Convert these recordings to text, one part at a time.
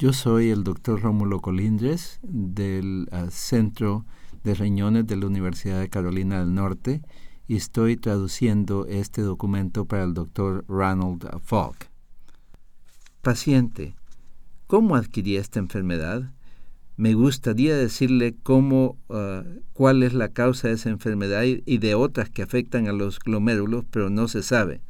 Yo soy el doctor Rómulo Colindres del Centro de Riñones de la Universidad de Carolina del Norte y estoy traduciendo este documento para el doctor Ronald Falk. Paciente, ¿cómo adquirí esta enfermedad? Me gustaría decirle cuál es la causa de esa enfermedad y de otras que afectan a los glomérulos, pero no se sabe.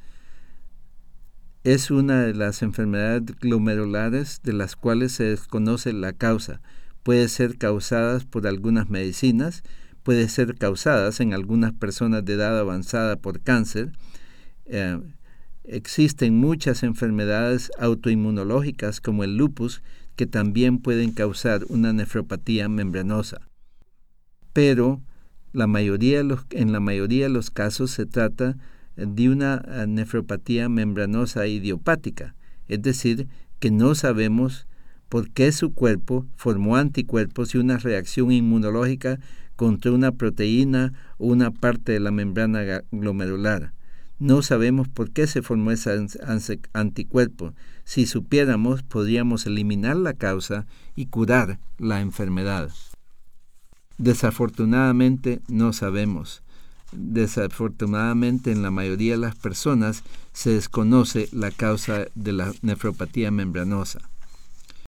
Es una de las enfermedades glomerulares de las cuales se desconoce la causa. Puede ser causadas por algunas medicinas, puede ser causadas en algunas personas de edad avanzada por cáncer. Existen muchas enfermedades autoinmunológicas como el lupus que también pueden causar una nefropatía membranosa. Pero en la mayoría de los casos se trata de una nefropatía membranosa idiopática, es decir, que no sabemos por qué su cuerpo formó anticuerpos y una reacción inmunológica contra una proteína o una parte de la membrana glomerular. No sabemos por qué se formó ese anticuerpo. Si supiéramos, podríamos eliminar la causa y curar la enfermedad. Desafortunadamente, no sabemos. Desafortunadamente, en la mayoría de las personas se desconoce la causa de la nefropatía membranosa.